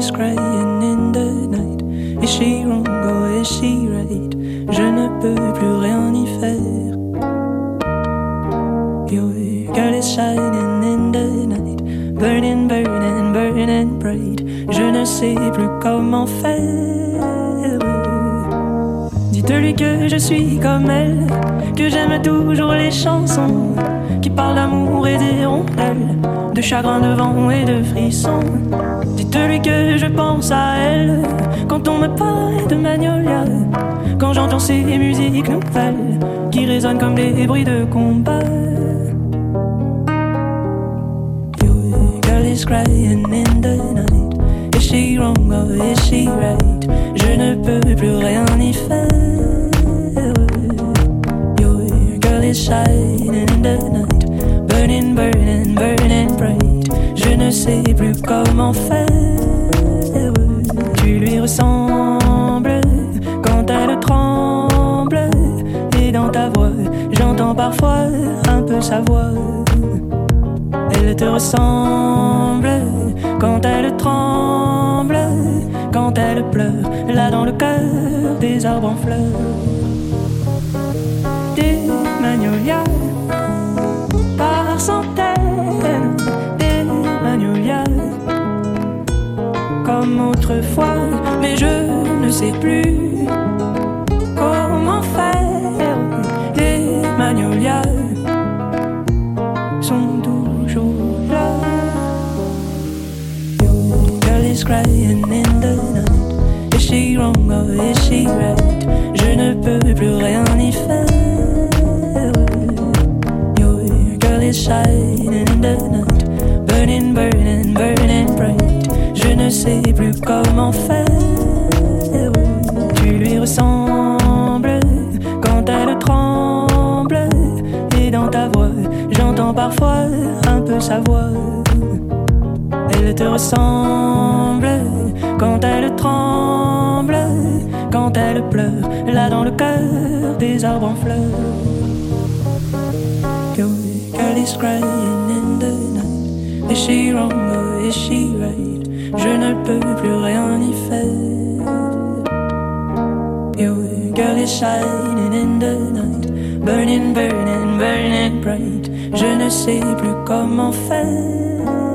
is crying in the night. Is she wrong or is she right? Je ne peux plus rien y faire. Your girl is shining in the night. Burning, burning, burning bright. Je ne sais plus comment faire. Dites-lui que je suis comme elle, que j'aime toujours les chansons qui parlent d'amour et d'hirondelles, de chagrin, de vent et de frissons. Dites-lui que je pense à elle quand on me parle de Magnolia, quand j'entends ces musiques nouvelles qui résonnent comme des bruits de combat. Your girl is crying in the night. Is she wrong or is she right? Je ne peux plus rien y faire. Your girl is shining in the night. Burning, burning, burning bright. Je ne sais plus comment faire. Tu lui ressembles quand elle tremble. Et dans ta voix, j'entends parfois un peu sa voix. Elle te ressemble quand elle tremble, quand elle pleure, là dans le cœur des arbres en fleurs. Des magnolias par centaines, des magnolias comme autrefois, mais je ne sais plus comment faire. Les magnolias sont toujours là. Your girl is crying in the night. Is she wrong or is she right? Je ne peux plus rien y faire. Your girl is shining in the night. Burning, burning, burning bright. Je ne sais plus comment faire. Tu lui ressembles quand elle tremble. Et dans ta voix, j'entends parfois un peu sa voix. Elle te ressemble quand elle tremble, quand elle pleure, là dans le cœur des arbres en fleurs. Your girl is crying in the night. Is she wrong or is she right? Je ne peux plus rien y faire. Your girl is shining in the night. Burning, burning, burning bright. Je ne sais plus comment faire.